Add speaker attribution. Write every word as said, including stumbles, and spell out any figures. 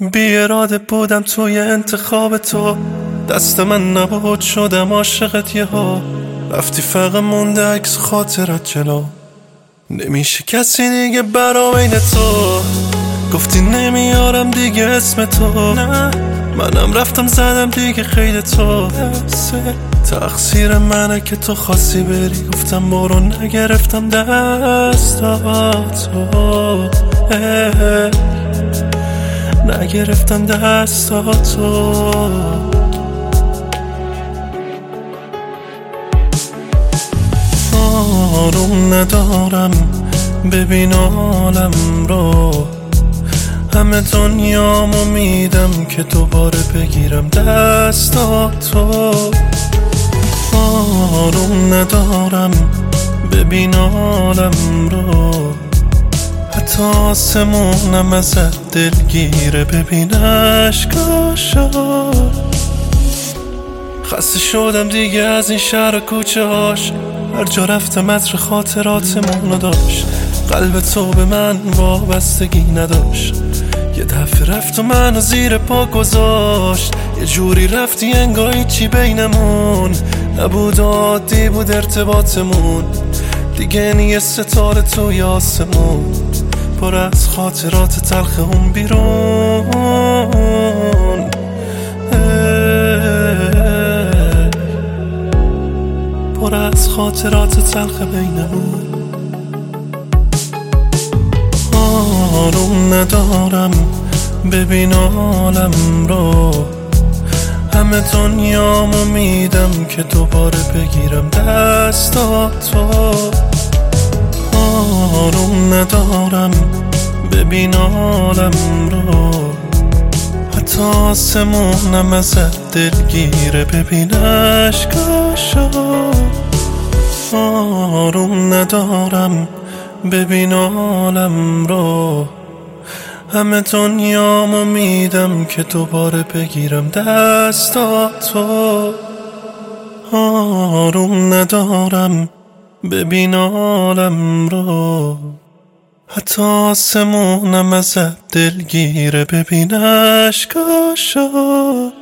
Speaker 1: بی اراده بودم توی انتخاب تو، دست من نبود شدم عاشقت یه ها. رفتی فقط مونده عکس خاطرت جلو، نمیشه کسی دیگه برا بین تو. گفتی نمیارم دیگه اسم تو، نه منم رفتم زدم دیگه خیلی تو. تقصیر منه که تو خواستی بری، گفتم برو نگرفتم دستاتو، نگرفتم دستاتو. آروم ندارم ببین عالم رو، همه دنیامو میدم که دوباره بگیرم دستاتو. آروم ندارم ببین عالم رو، حتی آسمونم ازت دلگیره ببین عشقاشو. خسته شدم دیگه از این شهر و کوچه هاش، هر جا رفتم عطر خاطراتمونو داشت. قلب تو به من وابستگی نداشت، یه دفعه رفت و منو زیر پا گذاشت. یه جوری رفتی انگار چی بینمون نبود، عادی بود ارتباطمون. دیگه نیه ستاره توی آسمون، پر از خاطرات تلخ اون بیرون. پر از خاطرات تلخ بینمون. آروم ندارم ببین عالم رو، همه دنیامو میدم که دوباره بگیرم دستاتو. آروم ندارم ببین عالم رو، حتی آسمونم ازت دلگیره ببین عشقاشو. آروم ندارم ببین عالم رو، همه دنیامو میدم که دوباره بگیرم دستاتو. آروم ندارم ببین عالم رو، حتی آسمونم ازت دلگیره ببین عشقاشو.